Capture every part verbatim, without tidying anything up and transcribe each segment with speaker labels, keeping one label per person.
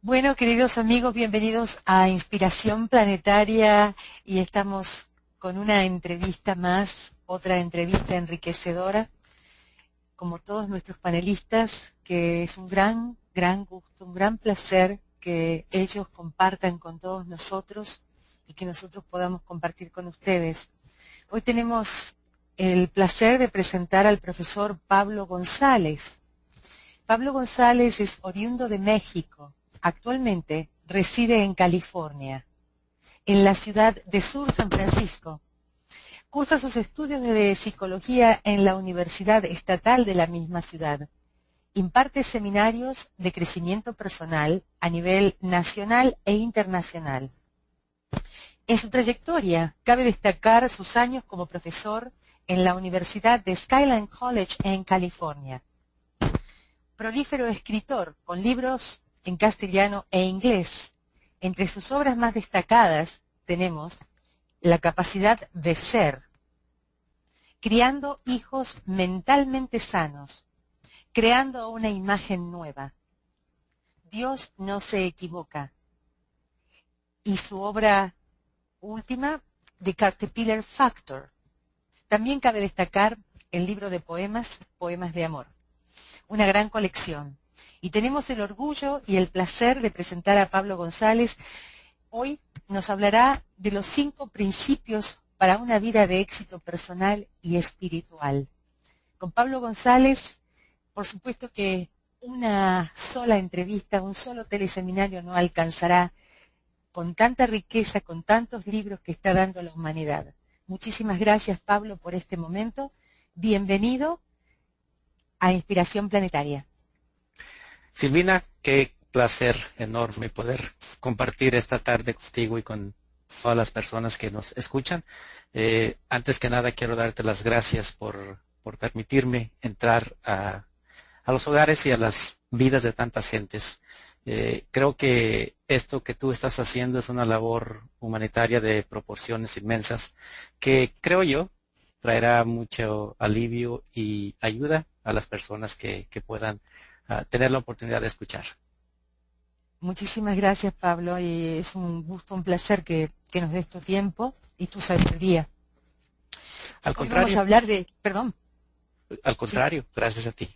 Speaker 1: Bueno, queridos amigos, bienvenidos a Inspiración Planetaria y estamos con una entrevista más, otra entrevista enriquecedora, como todos nuestros panelistas, que es un gran, gran gusto, un gran placer que ellos compartan con todos nosotros y que nosotros podamos compartir con ustedes. Hoy tenemos el placer de presentar al profesor Pablo González. Pablo González es oriundo de México. Actualmente reside en California, en la ciudad de Sur San Francisco. Cursa sus estudios de psicología en la Universidad Estatal de la misma ciudad. Imparte seminarios de crecimiento personal a nivel nacional e internacional. En su trayectoria, cabe destacar sus años como profesor en la Universidad de Skyline College en California. Prolífero escritor con libros en castellano e inglés. Entre sus obras más destacadas tenemos La capacidad de ser, Criando hijos mentalmente sanos, Creando una imagen nueva, Dios no se equivoca, y su obra última, The Caterpillar Factor. También cabe destacar el libro de poemas, Poemas de Amor, una gran colección. Y tenemos el orgullo y el placer de presentar a Pablo González. Hoy nos hablará de los cinco principios para una vida de éxito personal y espiritual. Con Pablo González, por supuesto que una sola entrevista, un solo teleseminario no alcanzará con tanta riqueza, con tantos libros que está dando la humanidad. Muchísimas gracias, Pablo, por este momento. Bienvenido a Inspiración Planetaria.
Speaker 2: Silvina, qué placer enorme poder compartir esta tarde contigo y con todas las personas que nos escuchan. Eh, antes que nada quiero darte las gracias por, por permitirme entrar a, a los hogares y a las vidas de tantas gentes. Eh, creo que esto que tú estás haciendo es una labor humanitaria de proporciones inmensas que, creo yo, traerá mucho alivio y ayuda a las personas que, que puedan a tener la oportunidad de escuchar.
Speaker 1: Muchísimas gracias, Pablo, y es un gusto, un placer que, que nos des tu tiempo y tu sabiduría.
Speaker 2: Al
Speaker 1: Hoy
Speaker 2: contrario.
Speaker 1: Vamos a hablar de, perdón.
Speaker 2: Al contrario, sí. Gracias a ti.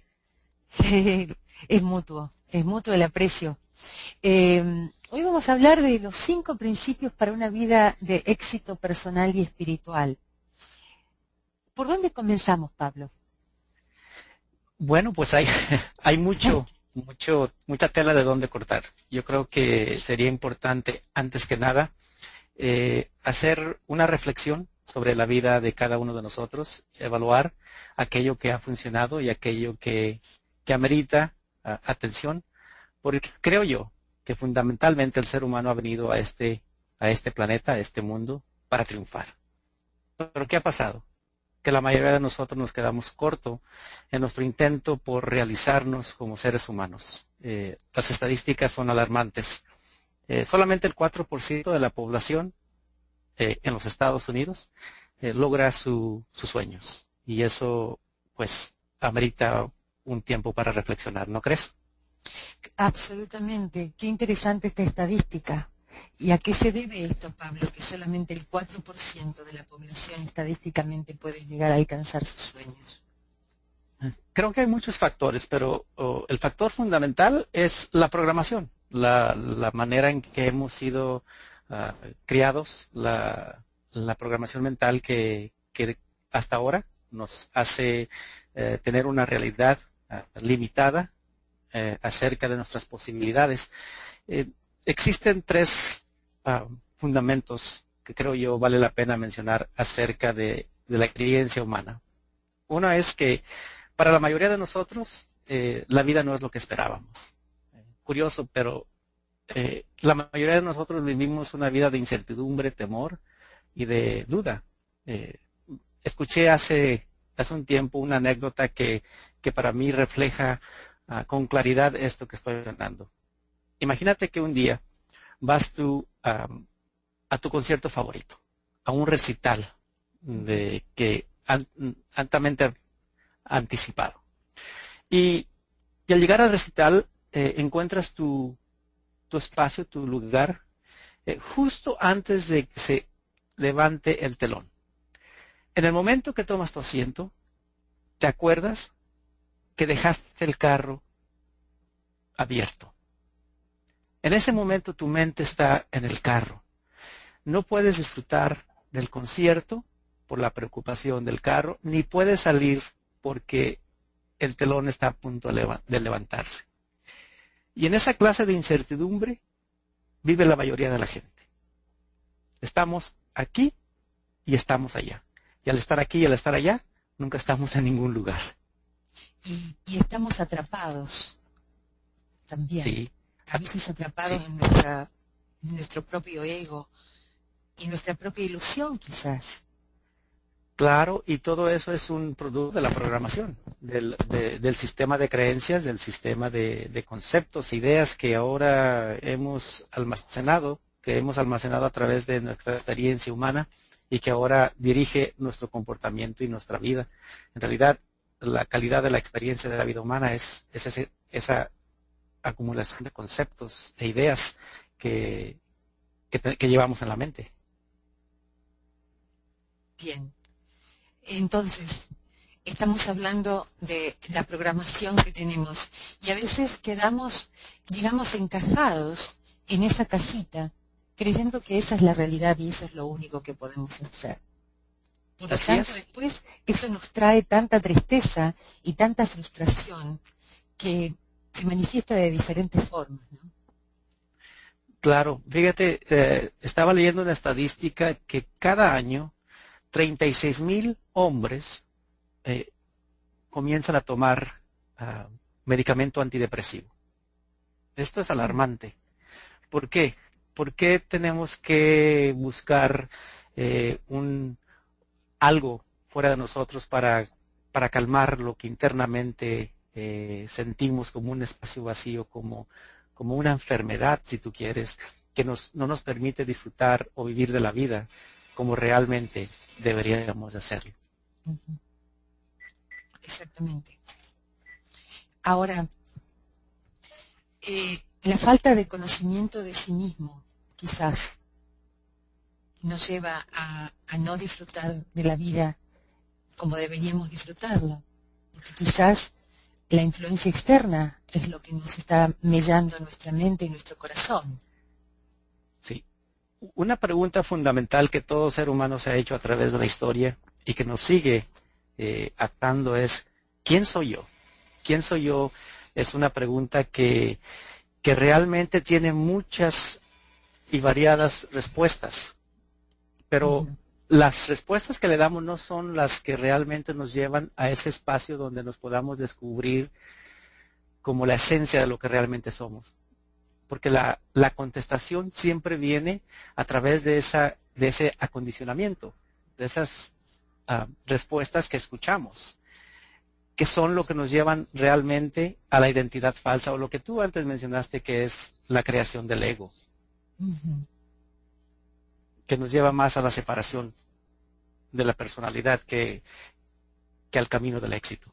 Speaker 1: Es mutuo, es mutuo el aprecio. Eh, hoy vamos a hablar de los cinco principios para una vida de éxito personal y espiritual. ¿Por dónde comenzamos, Pablo?
Speaker 2: Bueno, pues hay, hay mucho, mucho, mucha tela de dónde cortar. Yo creo que sería importante, antes que nada, eh, hacer una reflexión sobre la vida de cada uno de nosotros, evaluar aquello que ha funcionado y aquello que, que amerita uh, atención, porque creo yo que fundamentalmente el ser humano ha venido a este, a este planeta, a este mundo, para triunfar. ¿Pero qué ha pasado? Que la mayoría de nosotros nos quedamos corto en nuestro intento por realizarnos como seres humanos. Eh, las estadísticas son alarmantes. Eh, solamente el cuatro por ciento de la población eh, en los Estados Unidos eh, logra su, sus sueños. Y eso, pues, amerita un tiempo para reflexionar, ¿no crees?
Speaker 1: Absolutamente. Qué interesante esta estadística. ¿Y a qué se debe esto, Pablo? Que solamente el cuatro por ciento de la población estadísticamente puede llegar a alcanzar sus sueños.
Speaker 2: Creo que hay muchos factores, pero oh, el factor fundamental es la programación, la, la manera en que hemos sido uh, criados, la, la programación mental que, que hasta ahora nos hace uh, tener una realidad uh, limitada uh, acerca de nuestras posibilidades. Eh, Existen tres uh, fundamentos que creo yo vale la pena mencionar acerca de, de la experiencia humana. Uno es que para la mayoría de nosotros eh, la vida no es lo que esperábamos. Eh, curioso, pero eh, la mayoría de nosotros vivimos una vida de incertidumbre, temor y de duda. Eh, escuché hace, hace un tiempo una anécdota que, que para mí refleja uh, con claridad esto que estoy mencionando. Imagínate que un día vas tú um, a tu concierto favorito, a un recital de que an, altamente anticipado. Y, y al llegar al recital eh, encuentras tu, tu espacio, tu lugar, eh, justo antes de que se levante el telón. En el momento que tomas tu asiento, te acuerdas que dejaste el carro abierto. En ese momento tu mente está en el carro. No puedes disfrutar del concierto por la preocupación del carro, ni puedes salir porque el telón está a punto de levantarse. Y en esa clase de incertidumbre vive la mayoría de la gente. Estamos aquí y estamos allá. Y al estar aquí y al estar allá, nunca estamos en ningún lugar.
Speaker 1: Y, y estamos atrapados también.
Speaker 2: Sí.
Speaker 1: A veces atrapados
Speaker 2: Sí.
Speaker 1: en, nuestra, en nuestro propio ego y nuestra propia ilusión, quizás.
Speaker 2: Claro, y todo eso es un producto de la programación, del, de, del sistema de creencias, del sistema de, de conceptos, ideas que ahora hemos almacenado, que hemos almacenado a través de nuestra experiencia humana y que ahora dirige nuestro comportamiento y nuestra vida. En realidad, la calidad de la experiencia de la vida humana es, es ese, esa acumulación de conceptos e ideas que, que, que llevamos en la mente.
Speaker 1: Bien. Entonces, estamos hablando de la programación que tenemos y a veces quedamos, digamos, encajados en esa cajita, creyendo que esa es la realidad y eso es lo único que podemos hacer. Por lo
Speaker 2: Así
Speaker 1: tanto,
Speaker 2: es.
Speaker 1: después eso nos trae tanta tristeza y tanta frustración que se manifiesta de diferentes formas, ¿no?
Speaker 2: Claro, fíjate, eh, estaba leyendo una estadística que cada año treinta y seis mil hombres eh, comienzan a tomar uh, medicamento antidepresivo. Esto es alarmante. ¿Por qué? ¿Por qué tenemos que buscar eh, un algo fuera de nosotros para, para calmar lo que internamente eh, sentimos como un espacio vacío, como, como una enfermedad, si tú quieres, que nos, no nos permite disfrutar o vivir de la vida como realmente deberíamos hacerlo?
Speaker 1: Uh-huh. Exactamente. Ahora, eh, la falta de conocimiento de sí mismo, quizás, nos lleva a, a no disfrutar de la vida como deberíamos disfrutarla, porque quizás la influencia externa es lo que nos está mellando nuestra mente y nuestro corazón.
Speaker 2: Sí. Una pregunta fundamental que todo ser humano se ha hecho a través de la historia y que nos sigue eh, atando es, ¿quién soy yo? ¿Quién soy yo? Es una pregunta que, que realmente tiene muchas y variadas respuestas, pero uh-huh. las respuestas que le damos no son las que realmente nos llevan a ese espacio donde nos podamos descubrir como la esencia de lo que realmente somos. Porque la, la contestación siempre viene a través de, esa, de ese acondicionamiento, de esas uh, respuestas que escuchamos, que son lo que nos llevan realmente a la identidad falsa, o lo que tú antes mencionaste, que es la creación del ego, uh-huh. que nos lleva más a la separación de la personalidad que, que al camino del éxito.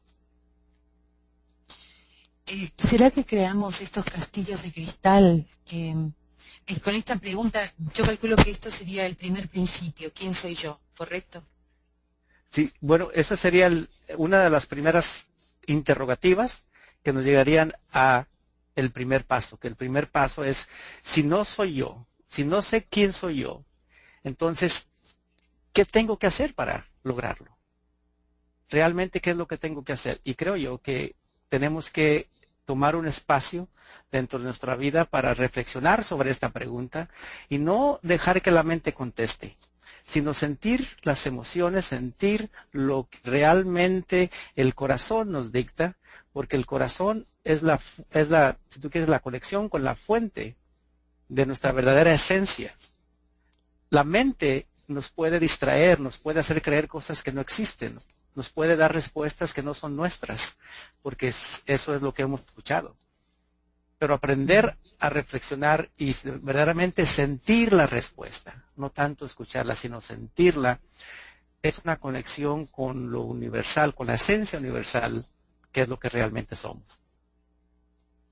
Speaker 1: Eh, ¿Será que creamos estos castillos de cristal? Eh, eh, con esta pregunta, yo calculo que esto sería el primer principio. ¿Quién soy yo? ¿Correcto?
Speaker 2: Sí, bueno, esa sería el, una de las primeras interrogativas que nos llegarían a el primer paso, que el primer paso es, si no soy yo, si no sé quién soy yo, entonces, ¿qué tengo que hacer para lograrlo? Realmente, ¿qué es lo que tengo que hacer? Y creo yo que tenemos que tomar un espacio dentro de nuestra vida para reflexionar sobre esta pregunta y no dejar que la mente conteste, sino sentir las emociones, sentir lo que realmente el corazón nos dicta, porque el corazón es la, es la, si tú quieres, la conexión con la fuente de nuestra verdadera esencia. La mente nos puede distraer, nos puede hacer creer cosas que no existen, nos puede dar respuestas que no son nuestras, porque eso es lo que hemos escuchado. Pero aprender a reflexionar y verdaderamente sentir la respuesta, no tanto escucharla, sino sentirla, es una conexión con lo universal, con la esencia universal, que es lo que realmente somos.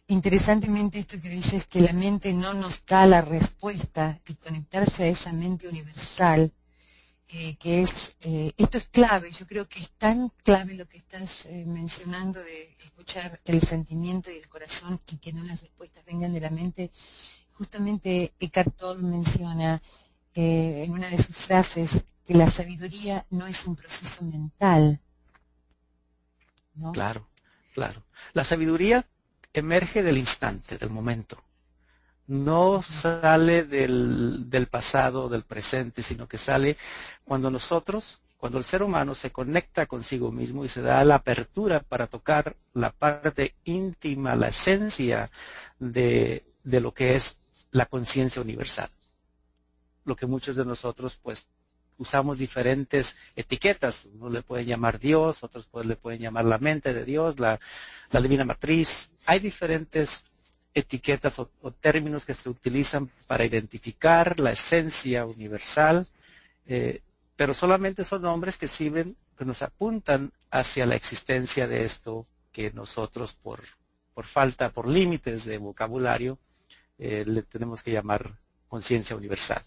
Speaker 1: interesantemente esto que dices, que la mente no nos da la respuesta, y conectarse a esa mente universal, eh, que es, eh, esto es clave. Yo creo que es tan clave lo que estás eh, mencionando, de escuchar el sentimiento y el corazón y que no las respuestas vengan de la mente. Justamente Eckhart Tolle menciona eh, en una de sus frases que la sabiduría no es un proceso mental, ¿no?
Speaker 2: Claro, claro. La sabiduría emerge del instante, del momento. No sale del, del pasado, del presente, sino que sale cuando nosotros, cuando el ser humano se conecta consigo mismo y se da la apertura para tocar la parte íntima, la esencia de, de lo que es la conciencia universal. Lo que muchos de nosotros, pues, usamos diferentes etiquetas. Uno le pueden llamar Dios, otros pues, le pueden llamar la mente de Dios, la, la divina matriz. Hay diferentes etiquetas o, o términos que se utilizan para identificar la esencia universal, eh, pero solamente son nombres que sirven, que nos apuntan hacia la existencia de esto que nosotros, por, por falta, por límites de vocabulario, eh, le tenemos que llamar conciencia universal.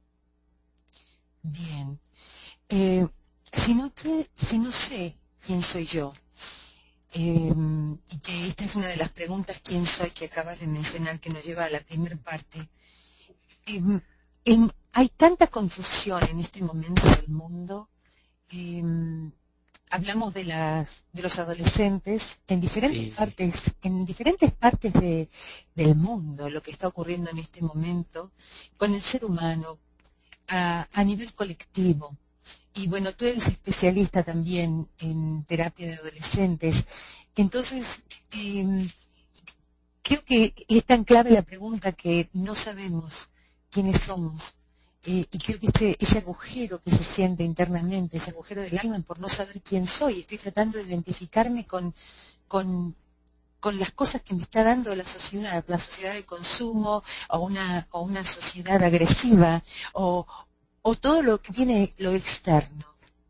Speaker 1: Bien. Eh, si no, que, si no sé quién soy yo, eh, y que esta es una de las preguntas, ¿quién soy?, que acabas de mencionar, que nos lleva a la primera parte. Eh, en, hay tanta confusión en este momento del mundo. Eh, hablamos de las de los adolescentes en diferentes
Speaker 2: Sí, sí.
Speaker 1: partes, en diferentes partes de, del mundo, lo que está ocurriendo en este momento con el ser humano a, a nivel colectivo. Y bueno, tú eres especialista también en terapia de adolescentes. Entonces, eh, creo que es tan clave la pregunta que no sabemos quiénes somos. Eh, y creo que ese, ese agujero que se siente internamente, ese agujero del alma por no saber quién soy, estoy tratando de identificarme con, con, con las cosas que me está dando la sociedad, la sociedad de consumo, o una, o una sociedad agresiva, o, o todo lo que viene, lo externo.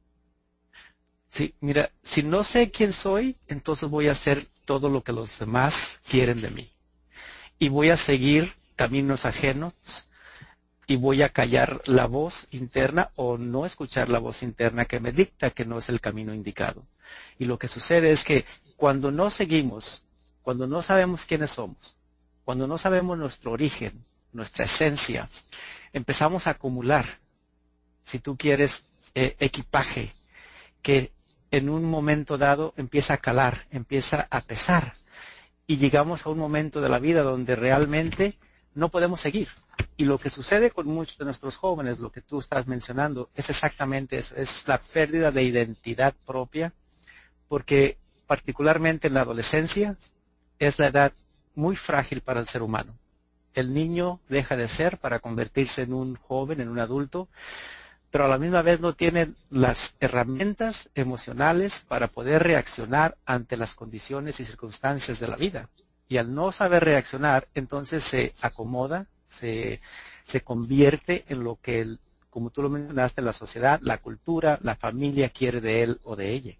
Speaker 2: Sí, mira, si no sé quién soy, entonces voy a hacer todo lo que los demás quieren de mí. Y voy a seguir caminos ajenos y voy a callar la voz interna o no escuchar la voz interna que me dicta que no es el camino indicado. Y lo que sucede es que cuando no seguimos, cuando no sabemos quiénes somos, cuando no sabemos nuestro origen, nuestra esencia, empezamos a acumular, si tú quieres, eh, equipaje que en un momento dado empieza a calar, empieza a pesar. Y llegamos a un momento de la vida donde realmente no podemos seguir. Y lo que sucede con muchos de nuestros jóvenes, lo que tú estás mencionando, es exactamente eso, es la pérdida de identidad propia, porque particularmente en la adolescencia es la edad muy frágil para el ser humano. El niño deja de ser para convertirse en un joven, en un adulto, pero a la misma vez no tiene las herramientas emocionales para poder reaccionar ante las condiciones y circunstancias de la vida. Y al no saber reaccionar, entonces se acomoda, se, se convierte en lo que, el, como tú lo mencionaste, la sociedad, la cultura, la familia quiere de él o de ella.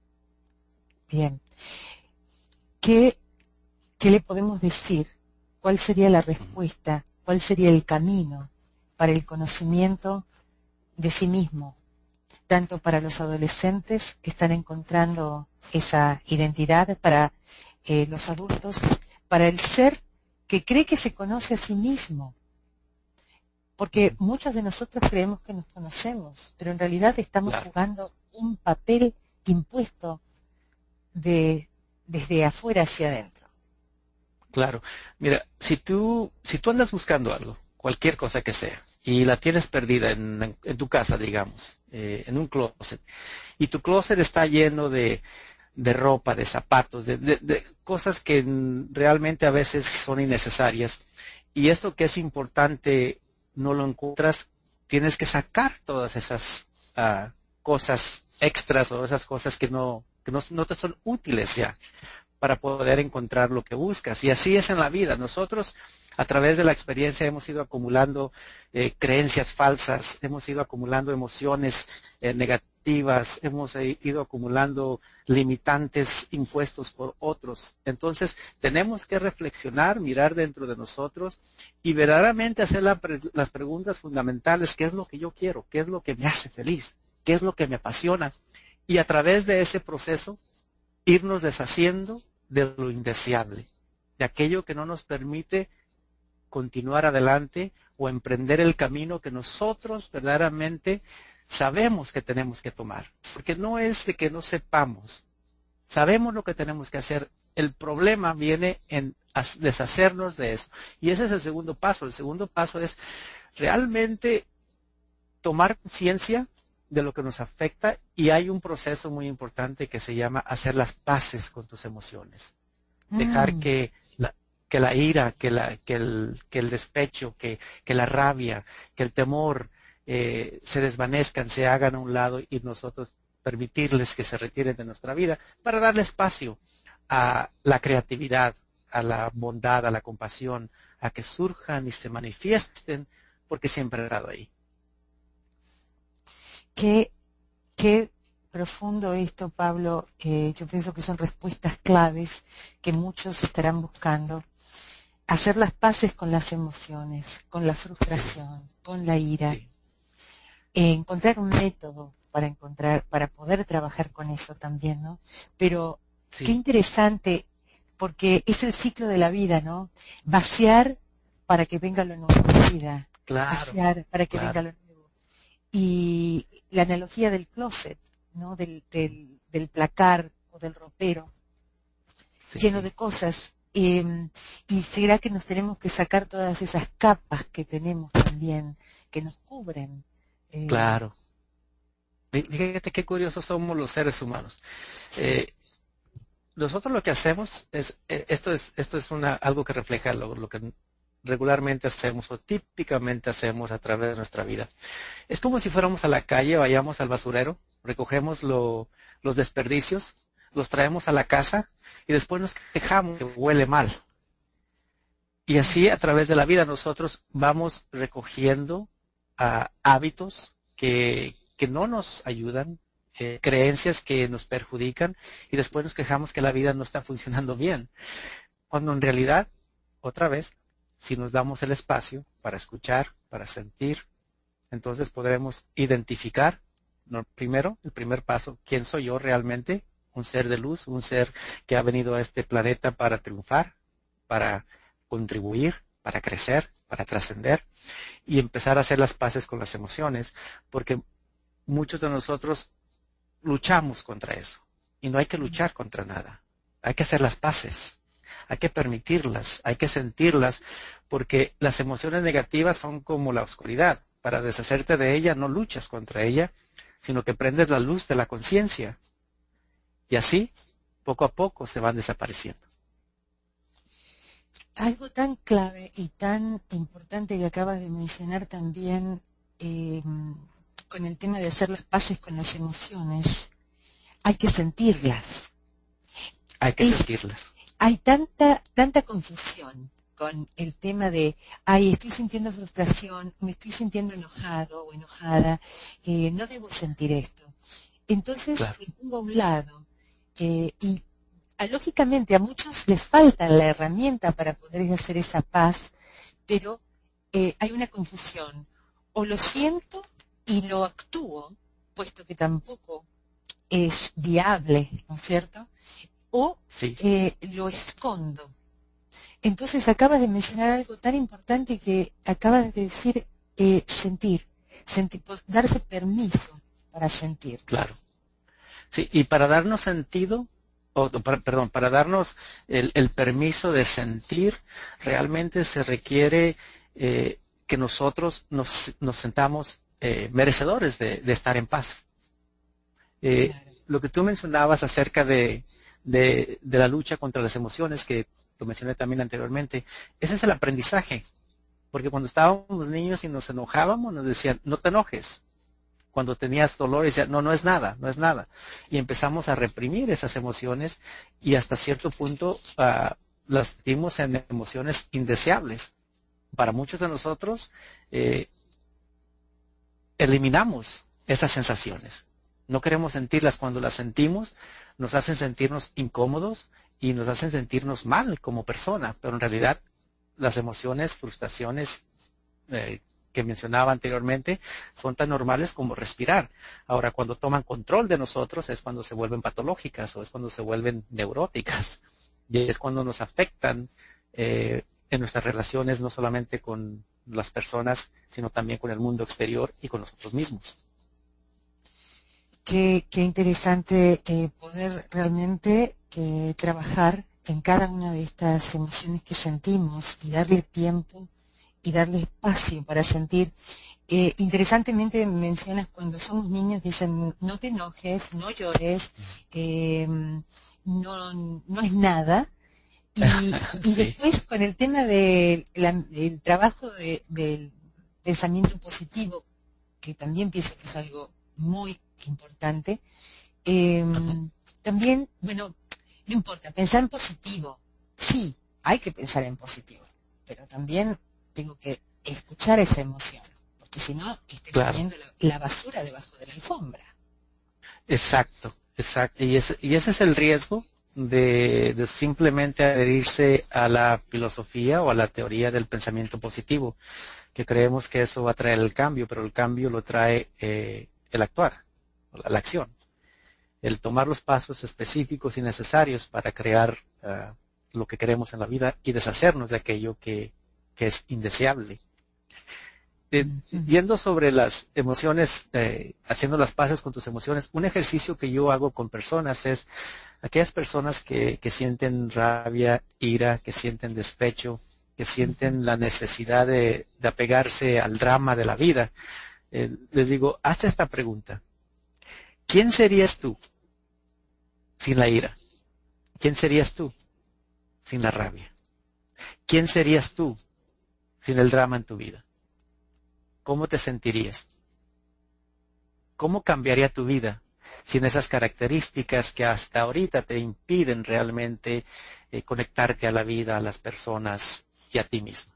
Speaker 1: Bien. ¿Qué, qué le podemos decir? ¿Cuál sería la respuesta? ¿Cuál sería el camino para el conocimiento de sí mismo? Tanto para los adolescentes que están encontrando esa identidad, para eh, los adultos, para el ser que cree que se conoce a sí mismo. Porque muchos de nosotros creemos que nos conocemos, pero en realidad estamos
Speaker 2: Claro.
Speaker 1: jugando un papel impuesto de, desde afuera hacia adentro.
Speaker 2: Claro. Mira, si tú, si tú andas buscando algo, cualquier cosa que sea, y la tienes perdida en, en, en tu casa, digamos, eh, en un closet, y tu closet está lleno de, de ropa, de zapatos, de, de, de cosas que realmente a veces son innecesarias, y esto que es importante no lo encuentras, tienes que sacar todas esas uh, cosas extras o esas cosas que no, que no, no te son útiles ya, para poder encontrar lo que buscas. Y así es en la vida. Nosotros A través de la experiencia hemos ido acumulando eh, creencias falsas, hemos ido acumulando emociones eh, negativas, hemos eh, ido acumulando limitantes impuestos por otros. Entonces, tenemos que reflexionar, mirar dentro de nosotros y verdaderamente hacer la pre- las preguntas fundamentales: ¿qué es lo que yo quiero? ¿Qué es lo que me hace feliz? ¿Qué es lo que me apasiona? Y a través de ese proceso, irnos deshaciendo de lo indeseable, de aquello que no nos permite continuar adelante o emprender el camino que nosotros verdaderamente sabemos que tenemos que tomar. Porque no es de que no sepamos, sabemos lo que tenemos que hacer. El problema viene en deshacernos de eso. Y ese es el segundo paso. El segundo paso es realmente tomar conciencia de lo que nos afecta, y hay un proceso muy importante que se llama hacer las paces con tus emociones. Mm. Dejar que la, que la ira, que, la, que, el, que el despecho, que, que la rabia, que el temor eh, se desvanezcan, se hagan a un lado, y nosotros permitirles que se retiren de nuestra vida para darle espacio a la creatividad, a la bondad, a la compasión, a que surjan y se manifiesten, porque siempre han estado ahí.
Speaker 1: Qué, qué profundo esto, Pablo. Eh, yo pienso que son respuestas claves que muchos estarán buscando. Hacer las paces con las emociones, con la frustración, con la ira. Sí. Eh, encontrar un método para encontrar, para poder trabajar con eso también, ¿no? Pero sí. Qué interesante, porque es el ciclo de la vida, ¿no? Vaciar para que venga lo nuevo en la vida.
Speaker 2: Claro.
Speaker 1: Vaciar para que
Speaker 2: claro.
Speaker 1: venga lo nuevo. Y la analogía del closet, ¿no? Del, del, del placar o del ropero, sí, lleno sí. de cosas. Eh, y será que nos tenemos que sacar todas esas capas que tenemos también, que nos cubren.
Speaker 2: Eh, claro. Fíjate qué curiosos somos los seres humanos. Sí. Eh, nosotros lo que hacemos es, esto es, esto es una, algo que refleja lo, lo que regularmente hacemos o típicamente hacemos a través de nuestra vida. Es como si fuéramos a la calle, vayamos al basurero, recogemos lo, los desperdicios, los traemos a la casa y después nos quejamos que huele mal. Y así a través de la vida nosotros vamos recogiendo uh, hábitos que, que no nos ayudan, eh, creencias que nos perjudican, y después nos quejamos que la vida no está funcionando bien. Cuando en realidad, otra vez, si nos damos el espacio para escuchar, para sentir, entonces podremos identificar, no, primero, el primer paso: ¿quién soy yo realmente? Un ser de luz, un ser que ha venido a este planeta para triunfar, para contribuir, para crecer, para trascender, y empezar a hacer las paces con las emociones, porque muchos de nosotros luchamos contra eso, y no hay que luchar contra nada, hay que hacer las paces. Hay que permitirlas, hay que sentirlas, porque las emociones negativas son como la oscuridad. Para deshacerte de ella no luchas contra ella, sino que prendes la luz de la conciencia. Y así, poco a poco, se van desapareciendo.
Speaker 1: Algo tan clave y tan importante que acabas de mencionar también, eh, con el tema de hacer las paces con las emociones, hay que sentirlas.
Speaker 2: Hay que
Speaker 1: es,
Speaker 2: sentirlas.
Speaker 1: Hay tanta, tanta confusión con el tema de, ay, estoy sintiendo frustración, me estoy sintiendo enojado o enojada, eh, no debo sentir esto. Entonces, claro, me pongo a un lado, eh, y a, lógicamente a muchos les falta la herramienta para poder hacer esa paz, pero eh, hay una confusión. O lo siento y lo actúo, puesto que tampoco es viable, ¿no es cierto? O
Speaker 2: sí.
Speaker 1: eh, lo escondo. Entonces acabas de mencionar algo tan importante que acabas de decir, eh, sentir, sentir, darse permiso para sentir.
Speaker 2: Claro. Sí, y para darnos sentido, o para, perdón, para darnos el, el permiso de sentir, realmente se requiere eh, que nosotros nos, nos sentamos eh, merecedores de, de estar en paz. Eh, claro. Lo que tú mencionabas acerca de De, de la lucha contra las emociones, que lo mencioné también anteriormente, ese es el aprendizaje, porque cuando estábamos niños y nos enojábamos, nos decían, no te enojes. Cuando tenías dolor, decían, no, no es nada, no es nada. Y empezamos a reprimir esas emociones, y hasta cierto punto uh, las sentimos en emociones indeseables, para muchos de nosotros, eh, eliminamos esas sensaciones. No queremos sentirlas. Cuando las sentimos, nos hacen sentirnos incómodos y nos hacen sentirnos mal como persona, pero en realidad las emociones, frustraciones eh, que mencionaba anteriormente son tan normales como respirar. Ahora, cuando toman control de nosotros es cuando se vuelven patológicas o es cuando se vuelven neuróticas y es cuando nos afectan eh, en nuestras relaciones, no solamente con las personas, sino también con el mundo exterior y con nosotros mismos.
Speaker 1: Qué, qué interesante eh, poder realmente que trabajar en cada una de estas emociones que sentimos y darle tiempo y darle espacio para sentir. Eh, interesantemente mencionas cuando somos niños, dicen no te enojes, no llores, eh, no, no es nada. Y, y sí. Después con el tema de la, del trabajo de, del pensamiento positivo, que también pienso que es algo muy importante, eh, uh-huh. También, bueno, no importa, pensar en positivo, sí, hay que pensar en positivo, pero también tengo que escuchar esa emoción, porque si no, estoy claro. poniendo la, la basura debajo de la alfombra.
Speaker 2: Exacto, exacto, y ese, y ese es el riesgo de, de simplemente adherirse a la filosofía o a la teoría del pensamiento positivo, que creemos que eso va a traer el cambio, pero el cambio lo trae eh, el actuar, la, la acción, el tomar los pasos específicos y necesarios para crear uh, lo que queremos en la vida y deshacernos de aquello que, que es indeseable. Eh, yendo sobre las emociones, eh, haciendo las paces con tus emociones, un ejercicio que yo hago con personas es aquellas personas que, que sienten rabia, ira, que sienten despecho, que sienten la necesidad de, de apegarse al drama de la vida. Eh, les digo, haz esta pregunta. ¿Quién serías tú sin la ira? ¿Quién serías tú sin la rabia? ¿Quién serías tú sin el drama en tu vida? ¿Cómo te sentirías? ¿Cómo cambiaría tu vida sin esas características que hasta ahorita te impiden realmente eh, conectarte a la vida, a las personas y a ti mismo?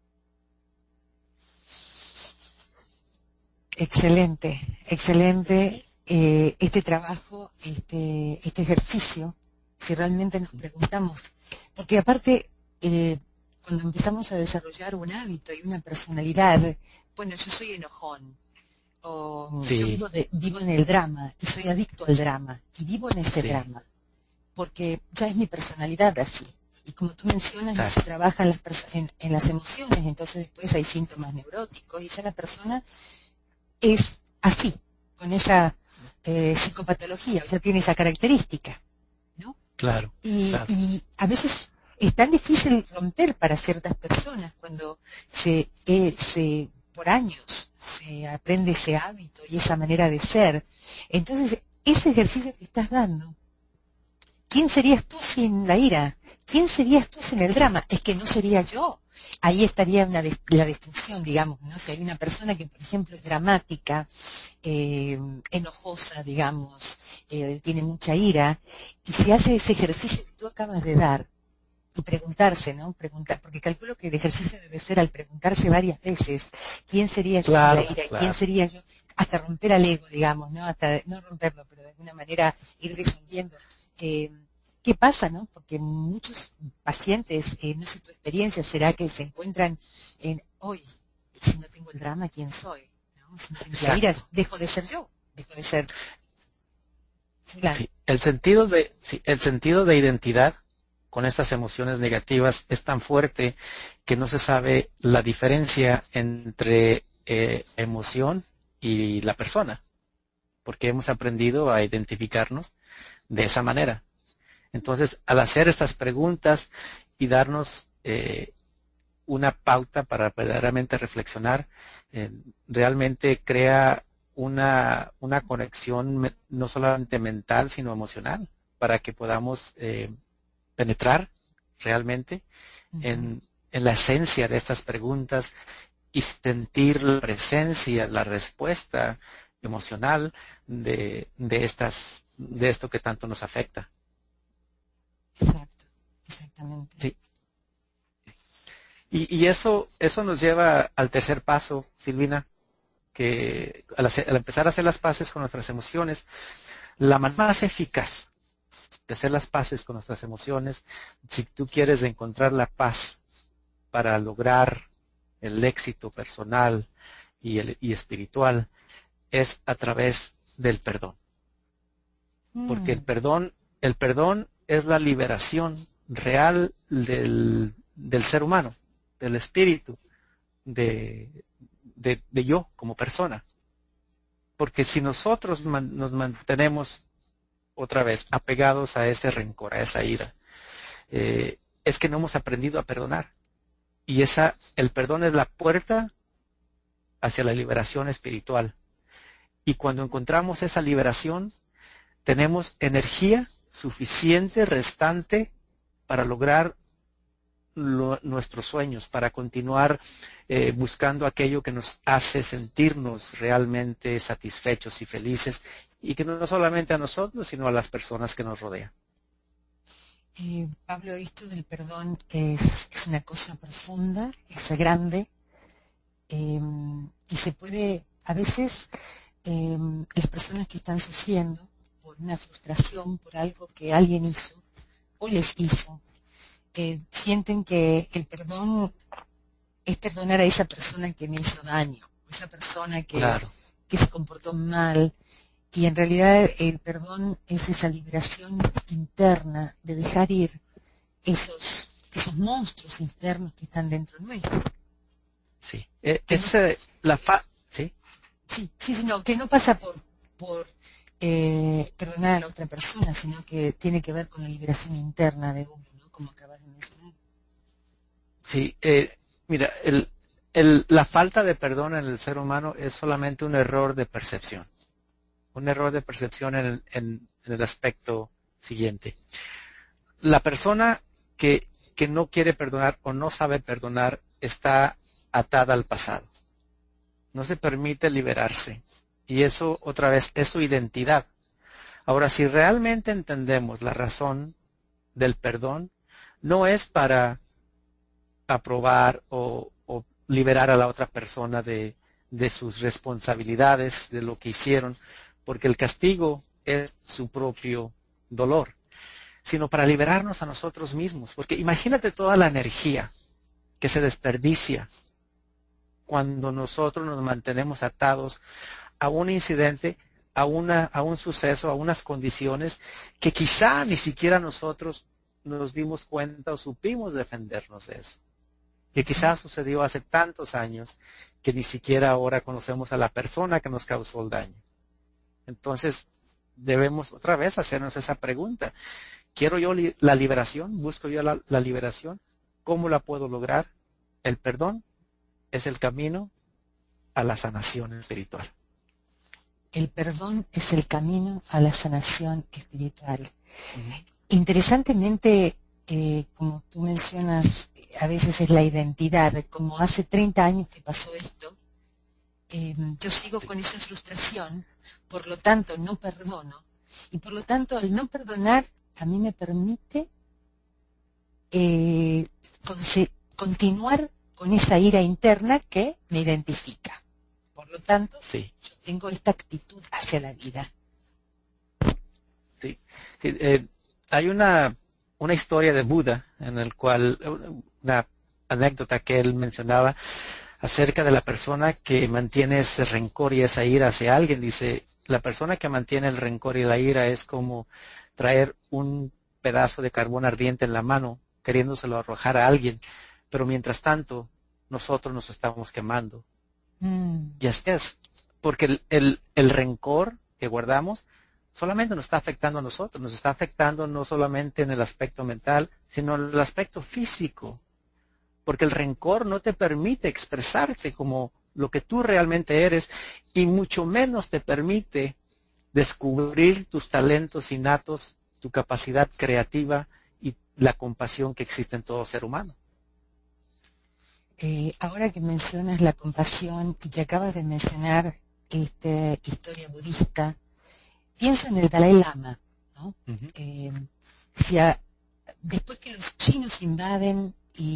Speaker 1: Excelente, excelente eh, este trabajo, este, este ejercicio, si realmente nos preguntamos, porque aparte, eh, cuando empezamos a desarrollar un hábito y una personalidad, bueno, yo soy enojón, o sí. yo vivo, de, vivo en el drama, y soy adicto al drama, y vivo en ese sí. drama, porque ya es mi personalidad así. Y como tú mencionas, no se trabaja en las, en, en las emociones, entonces después hay síntomas neuróticos, y ya la persona es así, con esa eh, psicopatología, ya tiene esa característica, ¿no?
Speaker 2: Claro,
Speaker 1: y,
Speaker 2: claro.
Speaker 1: Y a veces es tan difícil romper para ciertas personas cuando se, eh, se por años se aprende ese hábito y esa manera de ser. Entonces, ese ejercicio que estás dando, ¿quién serías tú sin la ira? ¿Quién serías tú sin el drama? Es que no sería yo. Ahí estaría una de, la destrucción, digamos, ¿no? Si hay una persona que, por ejemplo, es dramática, eh, enojosa, digamos, eh, tiene mucha ira, y se hace ese ejercicio que tú acabas de dar, y preguntarse, ¿no? Preguntar, porque calculo que el ejercicio debe ser al preguntarse varias veces, ¿quién sería yo
Speaker 2: claro,
Speaker 1: sin la ira?
Speaker 2: Claro.
Speaker 1: ¿Quién sería yo? Hasta romper al ego, digamos, ¿no? Hasta, no romperlo, pero de alguna manera ir resolviendo. Eh, ¿Qué pasa, no? Porque muchos pacientes, eh, no sé tu experiencia, será que se encuentran en, hoy, si no tengo el drama, ¿quién soy? ¿No? Si no tengo Exacto. la ira, dejo de ser yo, dejo de ser...
Speaker 2: Claro. Sí, el sentido de, sí, el sentido de identidad con estas emociones negativas es tan fuerte que no se sabe la diferencia entre eh, emoción y la persona, porque hemos aprendido a identificarnos de esa manera. Entonces, al hacer estas preguntas y darnos eh, una pauta para verdaderamente reflexionar, eh, realmente crea una, una conexión me, no solamente mental, sino emocional, para que podamos eh, penetrar realmente uh-huh. en, en la esencia de estas preguntas y sentir la presencia, la respuesta emocional de, de estas, de esto que tanto nos afecta.
Speaker 1: Exacto, exactamente.
Speaker 2: Sí. Y, y eso, eso nos lleva al tercer paso, Silvina, que al, hacer, al empezar a hacer las paces con nuestras emociones, la manera más eficaz de hacer las paces con nuestras emociones, si tú quieres encontrar la paz para lograr el éxito personal y, el, y espiritual, es a través del perdón. Mm. Porque el perdón, el perdón es la liberación real del, del ser humano, del espíritu, de, de, de yo como persona. Porque si nosotros man, nos mantenemos otra vez apegados a ese rencor, a esa ira, eh, es que no hemos aprendido a perdonar. Y esa, el perdón es la puerta hacia la liberación espiritual. Y cuando encontramos esa liberación, tenemos energía suficiente, restante, para lograr lo, nuestros sueños, para continuar eh, buscando aquello que nos hace sentirnos realmente satisfechos y felices, y que no solamente a nosotros, sino a las personas que nos rodean.
Speaker 1: Eh, Pablo, esto del perdón es, es una cosa profunda, es grande, eh, y se puede, a veces, eh, las personas que están sufriendo por una frustración, por algo que alguien hizo o les hizo, eh, sienten que el perdón es perdonar a esa persona que me hizo daño, o esa persona que,
Speaker 2: claro.
Speaker 1: que se comportó mal. Y en realidad el perdón es esa liberación interna de dejar ir esos esos monstruos internos que están dentro nuestro.
Speaker 2: Sí. Eh, ese, la fa ¿sí?
Speaker 1: Sí, sí, sí, no, que no pasa por, por eh, perdonar a la otra persona, sino que tiene que ver con la liberación interna de uno, ¿no? Como acabas de mencionar.
Speaker 2: Sí, eh, mira, el, el, la falta de perdón en el ser humano es solamente un error de percepción. Un error de percepción en el, en, en el aspecto siguiente. La persona que, que no quiere perdonar o no sabe perdonar está atada al pasado. No se permite liberarse. Y eso, otra vez, es su identidad. Ahora, si realmente entendemos la razón del perdón, no es para aprobar o, o liberar a la otra persona de, de sus responsabilidades, de lo que hicieron, porque el castigo es su propio dolor, sino para liberarnos a nosotros mismos. Porque imagínate toda la energía que se desperdicia cuando nosotros nos mantenemos atados a un incidente, a, una, a un suceso, a unas condiciones que quizá ni siquiera nosotros nos dimos cuenta o supimos defendernos de eso. Que quizás sucedió hace tantos años que ni siquiera ahora conocemos a la persona que nos causó el daño. Entonces, debemos otra vez hacernos esa pregunta. ¿Quiero yo li- la liberación? ¿Busco yo la, la liberación? ¿Cómo la puedo lograr? El perdón es el camino a la sanación espiritual.
Speaker 1: El perdón es el camino a la sanación espiritual. Uh-huh. Interesantemente, eh, como tú mencionas, a veces es la identidad. Como hace treinta años que pasó esto, eh, yo sigo sí. con esa frustración, por lo tanto no perdono, y por lo tanto al no perdonar a mí me permite eh, conse- continuar con esa ira interna que me identifica. Por lo tanto, sí. yo tengo esta actitud hacia la vida.
Speaker 2: Sí, sí eh, hay una una historia de Buda en el cual una anécdota que él mencionaba acerca de la persona que mantiene ese rencor y esa ira hacia alguien. Dice, la persona que mantiene el rencor y la ira es como traer un pedazo de carbón ardiente en la mano, queriéndoselo arrojar a alguien, pero mientras tanto nosotros nos estamos quemando. Mm. Y así es, porque el, el, el rencor que guardamos solamente nos está afectando a nosotros, nos está afectando no solamente en el aspecto mental, sino en el aspecto físico. Porque el rencor no te permite expresarte como lo que tú realmente eres y mucho menos te permite descubrir tus talentos innatos, tu capacidad creativa y la compasión que existe en todo ser humano.
Speaker 1: Eh, ahora que mencionas la compasión y que acabas de mencionar esta historia budista, pienso en el Dalai Lama, ¿no? Uh-huh. Eh, si a, después que los chinos invaden y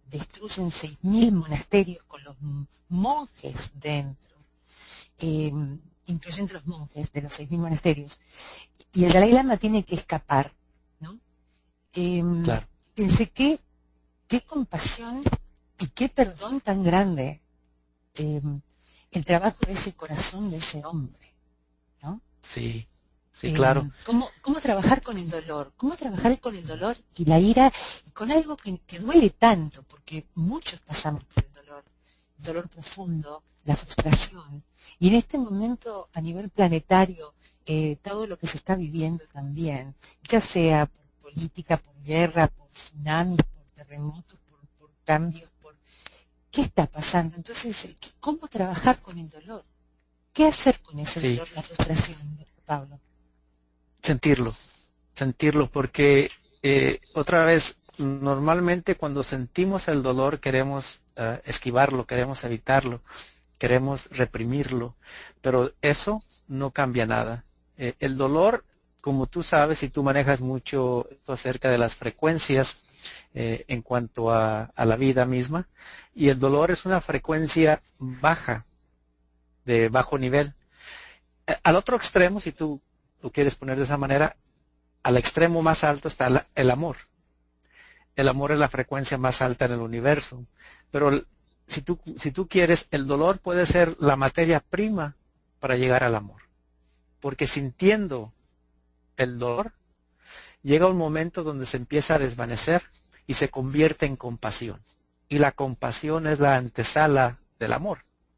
Speaker 1: destruyen seis mil monasterios con los monjes dentro, eh, incluyendo los monjes de los seis mil monasterios, y el Dalai Lama tiene que escapar, ¿no? Eh,
Speaker 2: Claro.
Speaker 1: Pensé que qué compasión y qué perdón tan grande, eh, el trabajo de ese corazón de ese hombre, ¿no?
Speaker 2: Sí, sí,
Speaker 1: Eh,
Speaker 2: claro.
Speaker 1: ¿cómo, ¿Cómo trabajar con el dolor? ¿Cómo trabajar con el dolor y la ira y con algo que, que duele tanto? Porque muchos pasamos por el dolor, el dolor profundo, la frustración. Y en este momento, a nivel planetario, eh, todo lo que se está viviendo también, ya sea por política, por guerra, por tsunamis, por terremotos, por, por cambios, por... ¿Qué está pasando? Entonces, ¿cómo trabajar con el dolor? ¿Qué hacer con ese
Speaker 2: Sí.
Speaker 1: dolor, la frustración, Pablo?
Speaker 2: Sentirlo, sentirlo, porque eh, otra vez, normalmente cuando sentimos el dolor queremos uh, esquivarlo, queremos evitarlo, queremos reprimirlo, pero eso no cambia nada. Eh, el dolor, como tú sabes, y tú manejas mucho esto acerca de las frecuencias eh, en cuanto a, a la vida misma, y el dolor es una frecuencia baja, de bajo nivel. Eh, al otro extremo, si tú tú quieres poner de esa manera, al extremo más alto está la, el amor. El amor es la frecuencia más alta en el universo. Pero si tú, si tú quieres, el dolor puede ser la materia prima para llegar al amor. Porque sintiendo el dolor, llega un momento donde se empieza a desvanecer y se convierte en compasión. Y la compasión es la antesala del amor.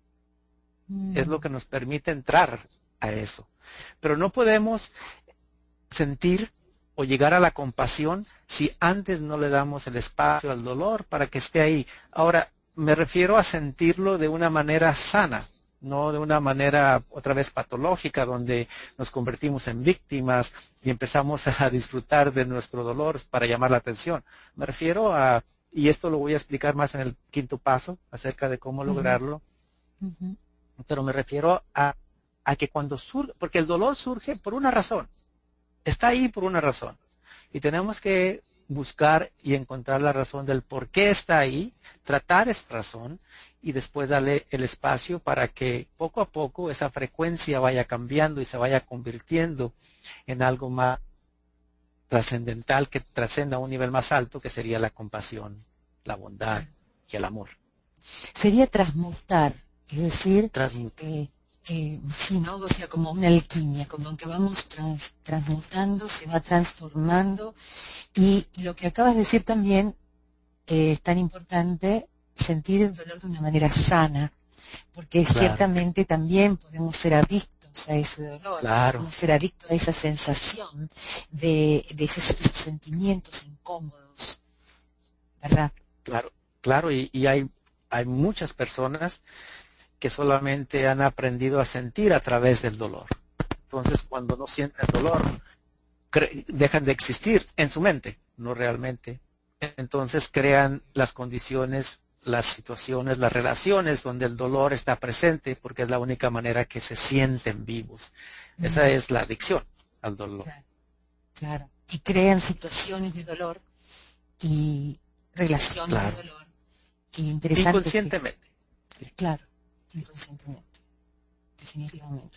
Speaker 2: Mm. Es lo que nos permite entrar a eso. Pero no podemos sentir o llegar a la compasión si antes no le damos el espacio al dolor para que esté ahí. Ahora, me refiero a sentirlo de una manera sana, no de una manera otra vez patológica, donde nos convertimos en víctimas y empezamos a disfrutar de nuestro dolor para llamar la atención. Me refiero a, y esto lo voy a explicar más en el quinto paso, acerca de cómo lograrlo, uh-huh. pero me refiero a a que cuando surge, porque el dolor surge por una razón, está ahí por una razón, y tenemos que buscar y encontrar la razón del por qué está ahí, tratar esa razón, y después darle el espacio para que poco a poco esa frecuencia vaya cambiando y se vaya convirtiendo en algo más trascendental, que trascenda a un nivel más alto, que sería la compasión, la bondad y el amor.
Speaker 1: Sería transmutar, es decir,
Speaker 2: transmutar.
Speaker 1: Eh, Eh, sí, ¿no? O sea, como una alquimia, como que vamos trans, transmutando, se va transformando. Y lo que acabas de decir también eh, es tan importante, sentir el dolor de una manera sana, porque claro. ciertamente también podemos ser adictos a ese dolor,
Speaker 2: claro.
Speaker 1: podemos ser adictos a esa sensación de, de esos, esos sentimientos incómodos, ¿verdad?
Speaker 2: Claro, claro, y, y hay, hay muchas personas que solamente han aprendido a sentir a través del dolor. Entonces, cuando no sienten dolor, cre- dejan de existir en su mente, no realmente. Entonces, crean las condiciones, las situaciones, las relaciones donde el dolor está presente, porque es la única manera que se sienten vivos. Mm. Esa es la adicción al dolor.
Speaker 1: Claro, claro. Y crean situaciones de dolor y relaciones claro. de dolor. Y interesante
Speaker 2: inconscientemente.
Speaker 1: Que, sí. Claro. Inconscientemente, definitivamente.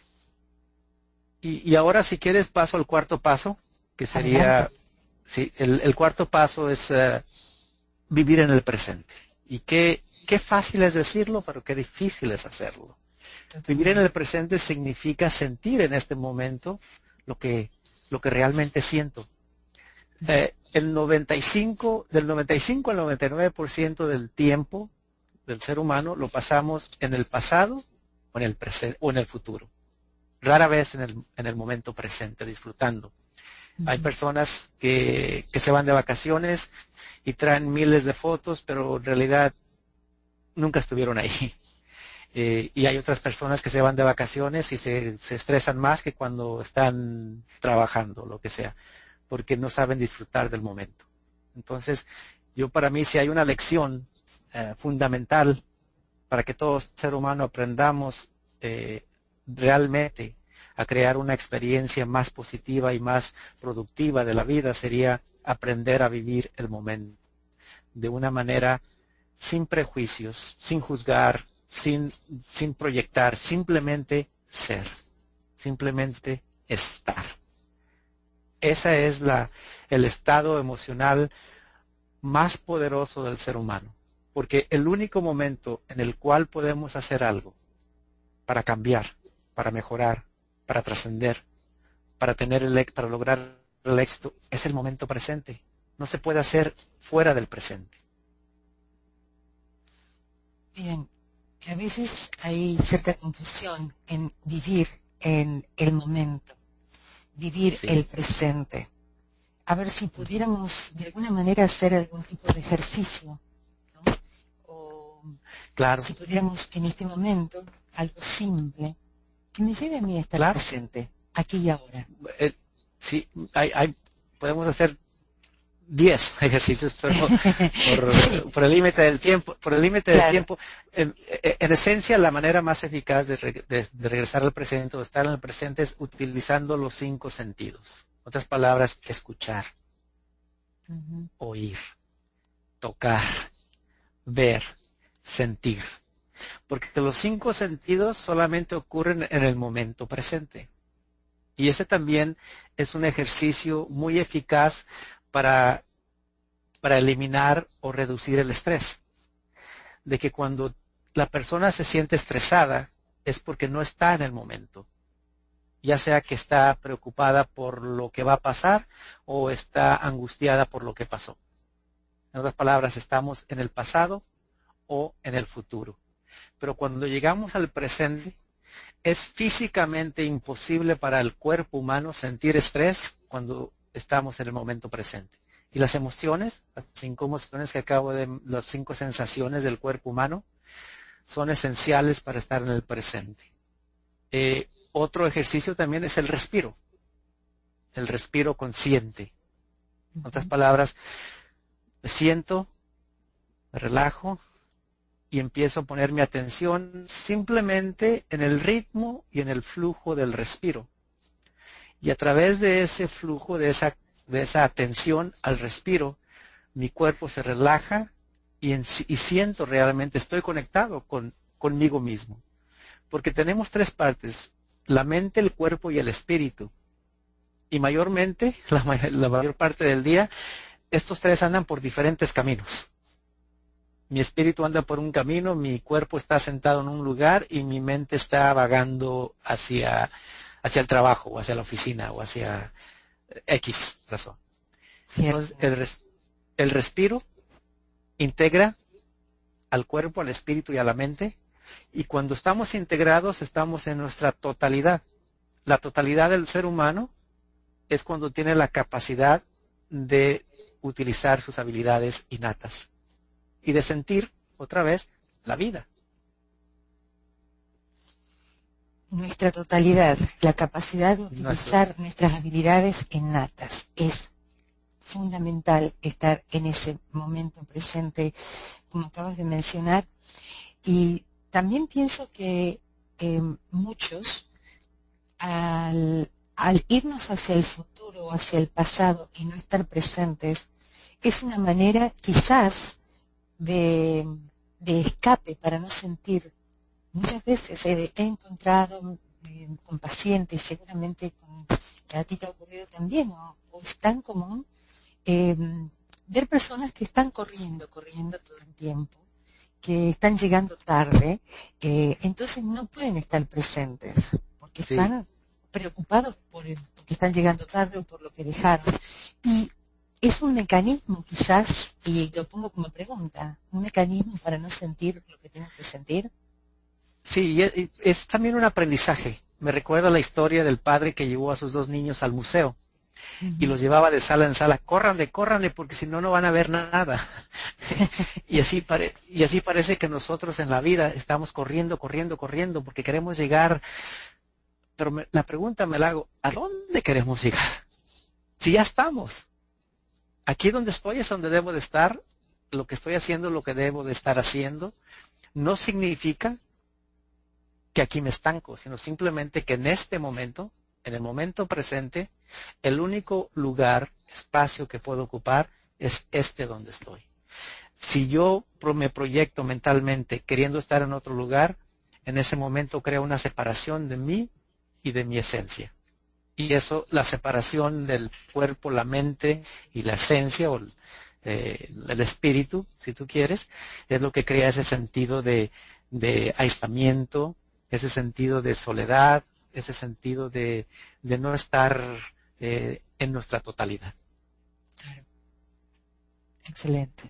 Speaker 2: Y, y ahora, si quieres, paso al cuarto paso, que sería, sí, el, el cuarto paso es uh, vivir en el presente. Y qué, qué fácil es decirlo, pero qué difícil es hacerlo. Totalmente. Vivir en el presente significa sentir en este momento lo que, lo que realmente siento. Eh, el noventa y cinco, del noventa y cinco al noventa y nueve por ciento del tiempo del ser humano lo pasamos en el pasado o en el presente o en el futuro. Rara vez en el, en el momento presente, disfrutando. Uh-huh. Hay personas que, que se van de vacaciones y traen miles de fotos, pero en realidad nunca estuvieron ahí. Eh, y hay otras personas que se van de vacaciones y se, se estresan más que cuando están trabajando, lo que sea, porque no saben disfrutar del momento. Entonces, yo para mí, si hay una lección Eh, fundamental para que todo ser humano aprendamos eh, realmente a crear una experiencia más positiva y más productiva de la vida, sería aprender a vivir el momento. de una manera sin prejuicios, sin juzgar, sin, sin proyectar, simplemente ser, simplemente estar. Ese es la, el estado emocional más poderoso del ser humano, porque el único momento en el cual podemos hacer algo para cambiar, para mejorar, para trascender, para tener el, para lograr el éxito, es el momento presente. No se puede hacer fuera del presente.
Speaker 1: Bien, a veces hay cierta confusión en vivir en el momento, vivir sí. el presente. A ver si pudiéramos de alguna manera hacer algún tipo de ejercicio, ¿no? O
Speaker 2: claro.
Speaker 1: si pudiéramos en este momento, algo simple, que me lleve a mí a estar
Speaker 2: claro.
Speaker 1: presente, aquí y ahora.
Speaker 2: Eh, sí, hay, hay, podemos hacer diez ejercicios pero por, por el límite del tiempo, por el límite claro. del tiempo. En, en esencia, la manera más eficaz de, re, de, de regresar al presente o de estar en el presente es utilizando los cinco sentidos. Otras palabras, escuchar, uh-huh. oír, tocar, ver, sentir. Porque los cinco sentidos solamente ocurren en el momento presente. Y ese también es un ejercicio muy eficaz para, para eliminar o reducir el estrés. De que cuando la persona se siente estresada es porque no está en el momento. Ya sea que está preocupada por lo que va a pasar o está angustiada por lo que pasó. En otras palabras, estamos en el pasado o en el futuro. Pero cuando llegamos al presente, es físicamente imposible para el cuerpo humano sentir estrés cuando estamos en el momento presente. Y las emociones, las cinco emociones que acabo de, las cinco sensaciones del cuerpo humano, son esenciales para estar en el presente. Eh, otro ejercicio también es el respiro. El respiro consciente. En otras palabras, me siento, me relajo y empiezo a poner mi atención simplemente en el ritmo y en el flujo del respiro. Y a través de ese flujo, de esa, de esa atención al respiro, mi cuerpo se relaja y, en, y siento realmente, estoy conectado con, conmigo mismo. Porque tenemos tres partes, la mente, el cuerpo y el espíritu. Y mayormente, la, la mayor parte del día, estos tres andan por diferentes caminos. Mi espíritu anda por un camino, mi cuerpo está sentado en un lugar y mi mente está vagando hacia, hacia el trabajo o hacia la oficina o hacia X razón. Entonces, el, res, el respiro integra al cuerpo, al espíritu y a la mente, y cuando estamos integrados estamos en nuestra totalidad. La totalidad del ser humano es cuando tiene la capacidad de utilizar sus habilidades innatas y de sentir, otra vez, la vida.
Speaker 1: Nuestra totalidad, la capacidad de utilizar Nuestro... nuestras habilidades innatas. Es fundamental estar en ese momento presente, como acabas de mencionar. Y también pienso que eh, muchos, al, al irnos hacia el futuro o hacia el pasado y no estar presentes, es una manera quizás de, de escape para no sentir. Muchas veces he, he encontrado eh, con pacientes, seguramente con, a ti te ha ocurrido también, o, o es tan común eh, ver personas que están corriendo, corriendo todo el tiempo, que están llegando tarde, eh, entonces no pueden estar presentes, porque sí. están preocupados por el, porque están llegando tarde o por lo que dejaron. Y es un mecanismo quizás, y lo pongo como pregunta, un mecanismo para no sentir lo que tengo que sentir.
Speaker 2: Sí, es, es también un aprendizaje. Me recuerda la historia del padre que llevó a sus dos niños al museo uh-huh. y los llevaba de sala en sala. Córranle, córranle, porque si no, no van a ver nada. y, así pare, y así parece que nosotros en la vida estamos corriendo, corriendo, corriendo, porque queremos llegar. Pero me, la pregunta me la hago, ¿a dónde queremos llegar? Si ya estamos. Aquí donde estoy es donde debo de estar, lo que estoy haciendo es lo que debo de estar haciendo. No significa que aquí me estanco, sino simplemente que en este momento, en el momento presente, el único lugar, espacio que puedo ocupar es este donde estoy. Si yo me proyecto mentalmente queriendo estar en otro lugar, en ese momento creo una separación de mí y de mi esencia. Y eso, la separación del cuerpo, la mente y la esencia, o eh, el espíritu, si tú quieres, es lo que crea ese sentido de, de aislamiento, ese sentido de soledad, ese sentido de, de no estar eh, en nuestra totalidad.
Speaker 1: Claro. Excelente.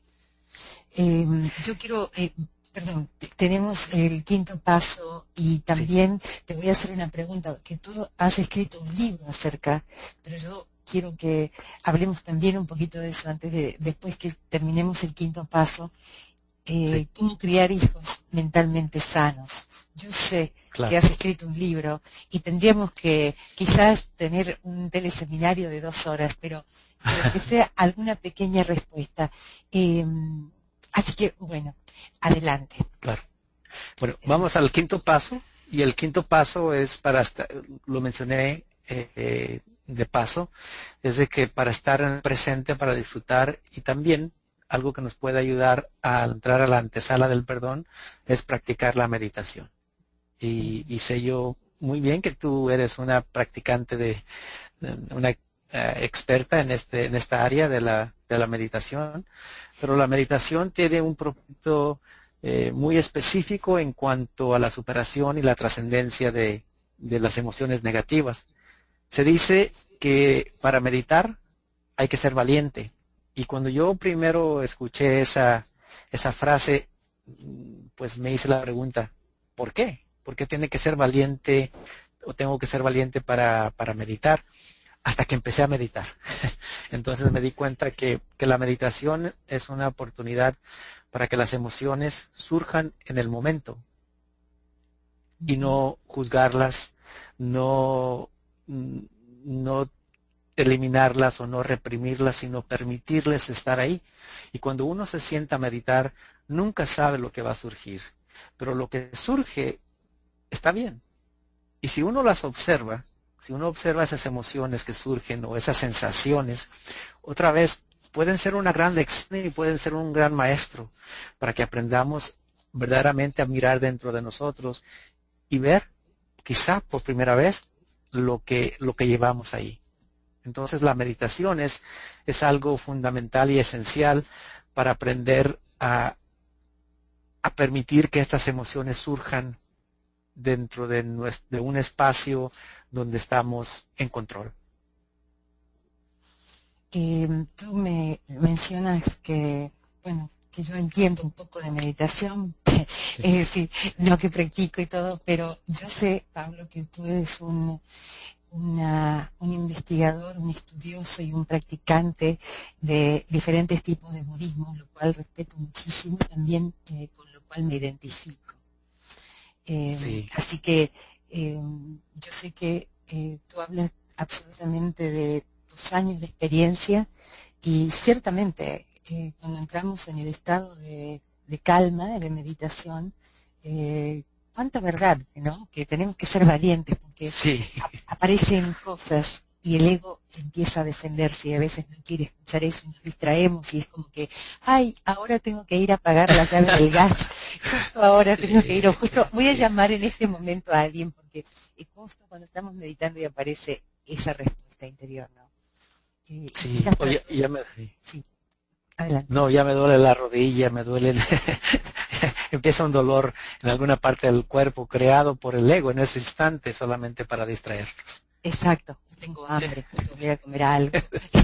Speaker 1: Eh, yo quiero, eh, perdón, tenemos el quinto paso y también sí. Te voy a hacer una pregunta, que tú has escrito un libro acerca, pero yo quiero que hablemos también un poquito de eso antes de, después que terminemos el quinto paso, eh, sí. Cómo criar hijos mentalmente sanos. Yo sé claro. que has escrito un libro y tendríamos que quizás tener un teleseminario de dos horas, pero, pero que sea alguna pequeña respuesta. Eh, Así que, bueno, adelante.
Speaker 2: Claro. Bueno, vamos al quinto paso, y el quinto paso es para, estar, lo mencioné eh, eh, de paso, es de que para estar en el presente, para disfrutar, y también algo que nos puede ayudar a entrar a la antesala del perdón, es practicar la meditación. Y, y sé yo muy bien que tú eres una practicante de, una uh, experta en este, en esta área de la, de la meditación. Pero la meditación tiene un propósito eh, muy específico en cuanto a la superación y la trascendencia de, de las emociones negativas. Se dice que para meditar hay que ser valiente. Y cuando yo primero escuché esa, esa frase, pues me hice la pregunta, ¿por qué? ¿Por qué tiene que ser valiente o tengo que ser valiente para, para meditar? Hasta que empecé a meditar. Entonces me di cuenta que, que la meditación es una oportunidad para que las emociones surjan en el momento y no juzgarlas, no, no eliminarlas o no reprimirlas, sino permitirles estar ahí. Y cuando uno se sienta a meditar, nunca sabe lo que va a surgir, pero lo que surge está bien. Y si uno las observa, si uno observa esas emociones que surgen o esas sensaciones, otra vez pueden ser una gran lección y pueden ser un gran maestro para que aprendamos verdaderamente a mirar dentro de nosotros y ver, quizá por primera vez, lo que, lo que llevamos ahí. Entonces la meditación es, es algo fundamental y esencial para aprender a, a permitir que estas emociones surjan dentro de, nuestro, de un espacio donde estamos en control.
Speaker 1: Eh, tú me mencionas que, bueno, que yo entiendo un poco de meditación, sí. Es decir, no que practico y todo, pero yo sé, Pablo, que tú eres un, una, un investigador, un estudioso y un practicante de diferentes tipos de budismo, lo cual respeto muchísimo, también eh, con lo cual me identifico. Eh, sí. Así que eh, yo sé que eh, tú hablas absolutamente de tus años de experiencia y ciertamente eh, cuando entramos en el estado de, de calma, de meditación, eh, cuánta verdad, ¿no? Que tenemos que ser valientes porque
Speaker 2: sí.
Speaker 1: a- aparecen cosas y el ego empieza a defenderse y a veces no quiere escuchar eso y nos distraemos y es como que, ay, ahora tengo que ir a apagar la llave del gas, justo ahora tengo que ir, o justo voy a llamar en este momento a alguien porque es justo cuando estamos meditando y aparece esa respuesta interior, ¿no?
Speaker 2: Eh, sí, oye, ya me...
Speaker 1: Sí, adelante.
Speaker 2: No, ya me duele la rodilla, me duele, empieza un dolor en alguna parte del cuerpo creado por el ego en ese instante solamente para distraernos.
Speaker 1: Exacto, tengo hambre, justo voy a comer algo.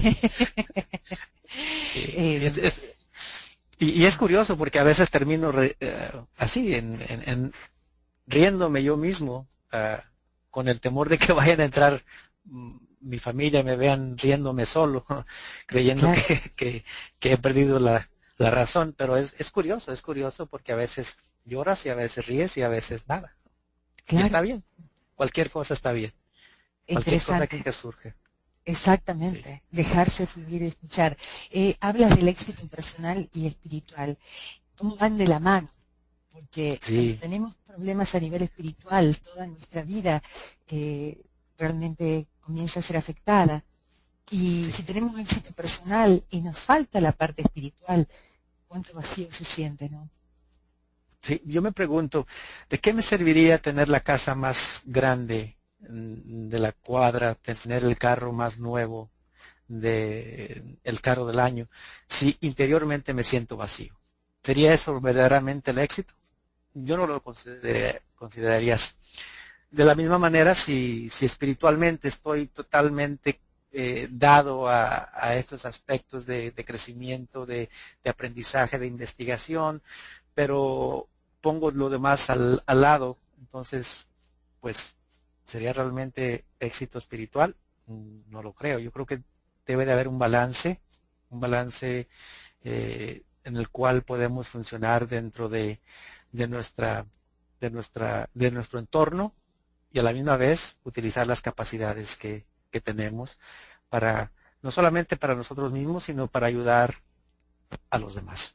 Speaker 2: Sí, eh, es, es, y, y es curioso porque a veces termino re, uh, así, en, en, en riéndome yo mismo, uh, con el temor de que vayan a entrar um, mi familia y me vean riéndome solo, creyendo claro. que, que, que he perdido la, la razón, pero es, es curioso, es curioso porque a veces lloras y a veces ríes y a veces nada. Claro. Y está bien, cualquier cosa está bien. Cualquier cosa que te surge.
Speaker 1: Exactamente, sí. Dejarse fluir y escuchar. Eh, hablas del éxito personal y espiritual. ¿Cómo van de la mano? Porque sí. tenemos problemas a nivel espiritual, toda nuestra vida eh, realmente comienza a ser afectada. Y sí. si tenemos un éxito personal y nos falta la parte espiritual, cuánto vacío se siente, ¿no?
Speaker 2: Sí, yo me pregunto, ¿de qué me serviría tener la casa más grande de la cuadra, tener el carro más nuevo, de el carro del año, si interiormente me siento vacío? ¿Sería eso verdaderamente el éxito? Yo no lo consideraría, consideraría así. De la misma manera, si, si espiritualmente estoy totalmente eh, dado a, a estos aspectos de, de crecimiento, de, de aprendizaje, de investigación, pero pongo lo demás al, al lado, entonces, pues, ¿sería realmente éxito espiritual? No lo creo. Yo creo que debe de haber un balance, un balance eh, en el cual podemos funcionar dentro de, de nuestra, de nuestra, de nuestro entorno y a la misma vez utilizar las capacidades que, que tenemos para, no solamente para nosotros mismos, sino para ayudar a los demás.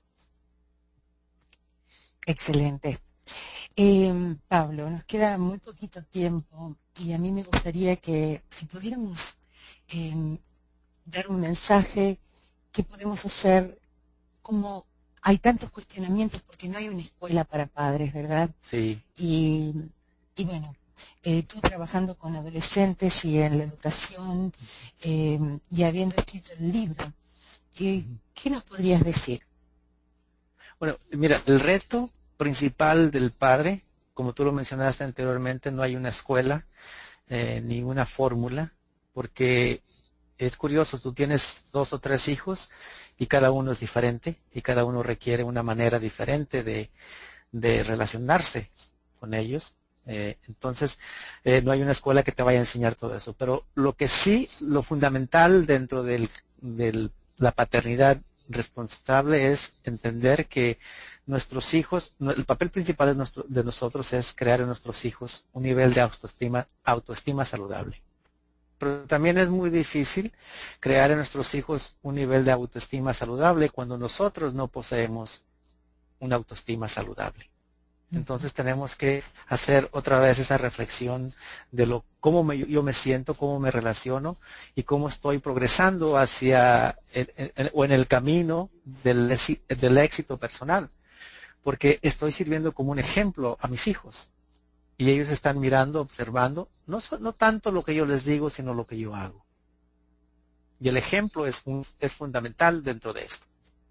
Speaker 1: Excelente. Eh, Pablo, nos queda muy poquito tiempo y a mí me gustaría que si pudiéramos eh, dar un mensaje, ¿qué podemos hacer? Como hay tantos cuestionamientos porque no hay una escuela para padres, ¿verdad?
Speaker 2: Sí.
Speaker 1: Y, y bueno, eh, tú trabajando con adolescentes y en la educación eh, y habiendo escrito el libro, ¿qué, ¿qué nos podrías decir?
Speaker 2: Bueno, mira, el reto principal del padre, como tú lo mencionaste anteriormente, no hay una escuela eh, ni una fórmula, porque es curioso, tú tienes dos o tres hijos y cada uno es diferente y cada uno requiere una manera diferente de, de relacionarse con ellos. Eh, entonces, eh, no hay una escuela que te vaya a enseñar todo eso. Pero lo que sí, lo fundamental dentro de la paternidad responsable es entender que nuestros hijos, el papel principal de, nuestro, de nosotros es crear en nuestros hijos un nivel de autoestima, autoestima saludable. Pero también es muy difícil crear en nuestros hijos un nivel de autoestima saludable cuando nosotros no poseemos una autoestima saludable. Entonces tenemos que hacer otra vez esa reflexión de lo cómo me, yo me siento, cómo me relaciono y cómo estoy progresando hacia el, el, o en el camino del, del éxito personal, porque estoy sirviendo como un ejemplo a mis hijos y ellos están mirando, observando, no, no tanto lo que yo les digo, sino lo que yo hago. Y el ejemplo es, un, es fundamental dentro de esto.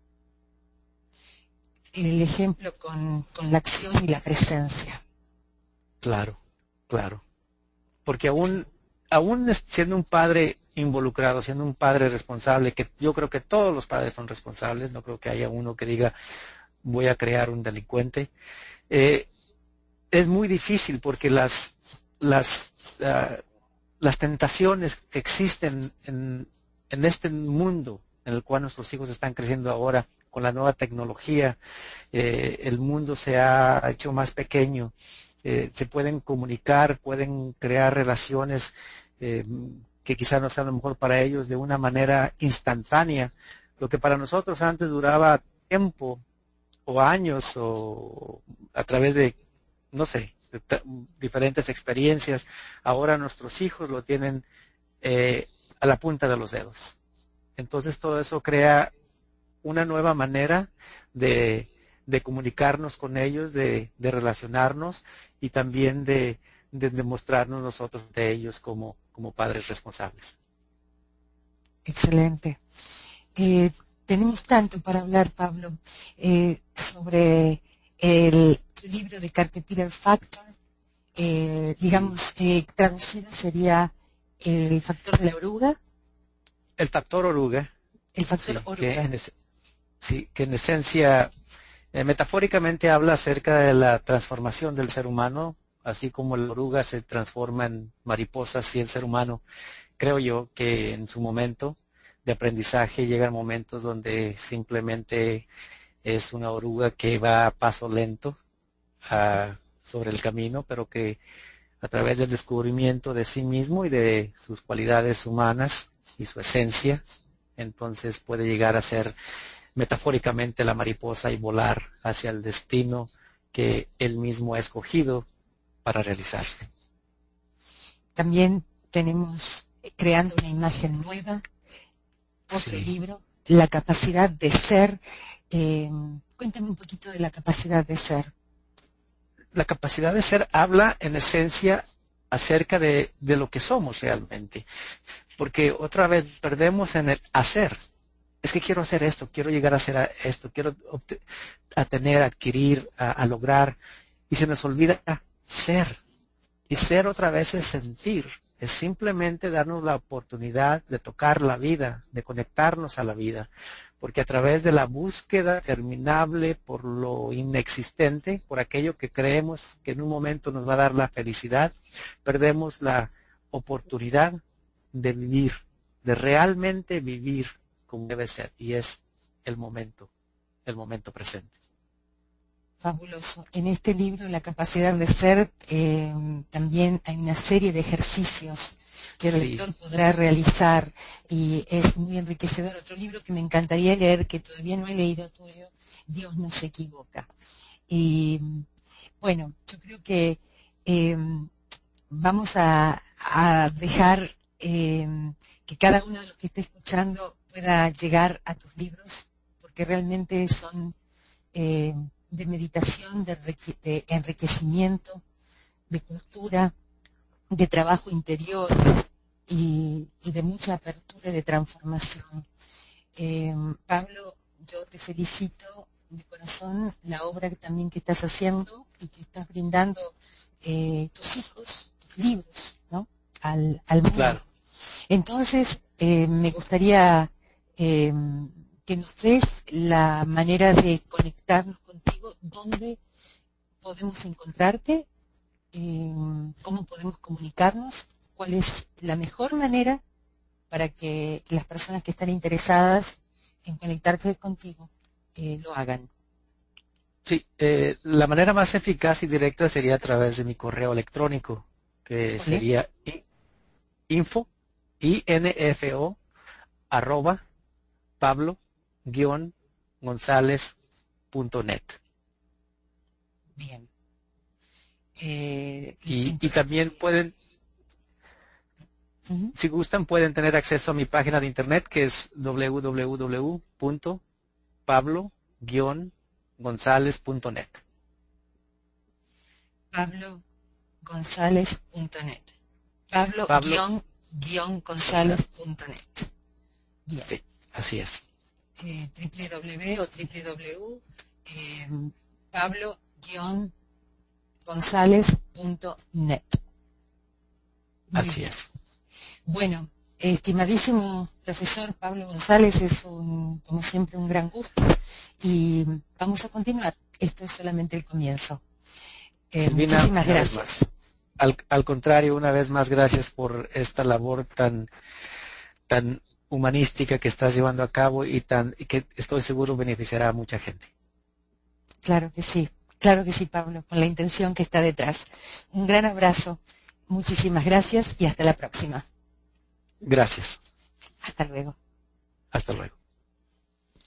Speaker 1: El ejemplo con, con la acción y la presencia.
Speaker 2: Claro, claro. Porque aún, aún siendo un padre involucrado, siendo un padre responsable, que yo creo que todos los padres son responsables, no creo que haya uno que diga voy a crear un delincuente, eh, es muy difícil porque las, las, uh, las tentaciones que existen en, en este mundo en el cual nuestros hijos están creciendo ahora, con la nueva tecnología, eh, el mundo se ha hecho más pequeño, eh, se pueden comunicar, pueden crear relaciones eh, que quizás no sean lo mejor para ellos de una manera instantánea. Lo que para nosotros antes duraba tiempo o años o a través de, no sé, de diferentes experiencias, ahora nuestros hijos lo tienen eh, a la punta de los dedos. Entonces todo eso crea una nueva manera de, de comunicarnos con ellos, de, de relacionarnos y también de, de demostrarnos nosotros de ellos como, como padres responsables.
Speaker 1: Excelente. Eh, tenemos tanto para hablar, Pablo, eh, sobre el tu libro de Caterpillar Factor. Eh, digamos, eh, traducido sería el factor de la oruga.
Speaker 2: El factor oruga.
Speaker 1: El factor
Speaker 2: sí,
Speaker 1: oruga.
Speaker 2: Que en es, sí, que en esencia, eh, metafóricamente habla acerca de la transformación del ser humano, así como la oruga se transforma en mariposa, así el ser humano. Creo yo que en su momento de aprendizaje llegan momentos donde simplemente es una oruga que va a paso lento a, sobre el camino, pero que a través del descubrimiento de sí mismo y de sus cualidades humanas y su esencia, entonces puede llegar a ser metafóricamente la mariposa y volar hacia el destino que él mismo ha escogido para realizarse.
Speaker 1: También tenemos Creando una imagen nueva, otro
Speaker 2: sí.
Speaker 1: libro la capacidad de ser. Eh, cuéntame un poquito de la capacidad de ser.
Speaker 2: La capacidad de ser habla en esencia acerca de, de lo que somos realmente, porque otra vez perdemos en el hacer. Es que quiero hacer esto, quiero llegar a hacer esto, quiero a tener, adquirir, a, a lograr, y se nos olvida ser. Y ser otra vez es sentir, es simplemente darnos la oportunidad de tocar la vida, de conectarnos a la vida, porque a través de la búsqueda interminable por lo inexistente, por aquello que creemos que en un momento nos va a dar la felicidad, perdemos la oportunidad de vivir, de realmente vivir como debe ser, y es el momento, el momento presente.
Speaker 1: Fabuloso. En este libro, La capacidad de ser, eh, también hay una serie de ejercicios que el sí. lector podrá realizar y es muy enriquecedor. Otro libro que me encantaría leer, que todavía no he leído tuyo, Dios no se equivoca. Y bueno, yo creo que eh, vamos a, a dejar eh, que cada uno de los que esté escuchando pueda llegar a tus libros, porque realmente son eh, de meditación, de, de enriquecimiento, de cultura, de trabajo interior y, y de mucha apertura y de transformación. Eh, Pablo, yo te felicito de corazón la obra que también que estás haciendo y que estás brindando eh, tus hijos, tus libros, ¿no? Al, al mundo.
Speaker 2: Claro.
Speaker 1: Entonces, eh, me gustaría eh, que nos des la manera de conectarnos contigo, dónde podemos encontrarte, eh, cómo podemos comunicarnos, cuál es la mejor manera para que las personas que están interesadas en conectarse contigo eh, lo hagan.
Speaker 2: Sí, eh, la manera más eficaz y directa sería a través de mi correo electrónico, que ¿Vale? sería info, info, arroba, pablo guion gonzález punto net.
Speaker 1: Bien. Eh,
Speaker 2: y,
Speaker 1: entonces,
Speaker 2: y también pueden, uh-huh. si gustan, pueden tener acceso a mi página de internet, que es doble u doble u doble u punto pablo guion gonzález punto net.
Speaker 1: pablo gonzález punto net. Pablo, Pablo guion gonzález punto net. Bien.
Speaker 2: Sí, así es.
Speaker 1: Eh, www o www eh, pablo guion gonzález punto net.
Speaker 2: Así bien. es.
Speaker 1: Bueno, estimadísimo profesor Pablo González, es un, como siempre, un gran gusto y vamos a continuar. Esto es solamente el comienzo. Eh,
Speaker 2: Silvina,
Speaker 1: muchísimas gracias.
Speaker 2: Al, al contrario, una vez más, gracias por esta labor tan, tan humanística que estás llevando a cabo y tan y que estoy seguro beneficiará a mucha gente.
Speaker 1: Claro que sí, claro que sí, Pablo, con la intención que está detrás. Un gran abrazo, muchísimas gracias y hasta la próxima.
Speaker 2: Gracias.
Speaker 1: Hasta luego.
Speaker 2: Hasta luego.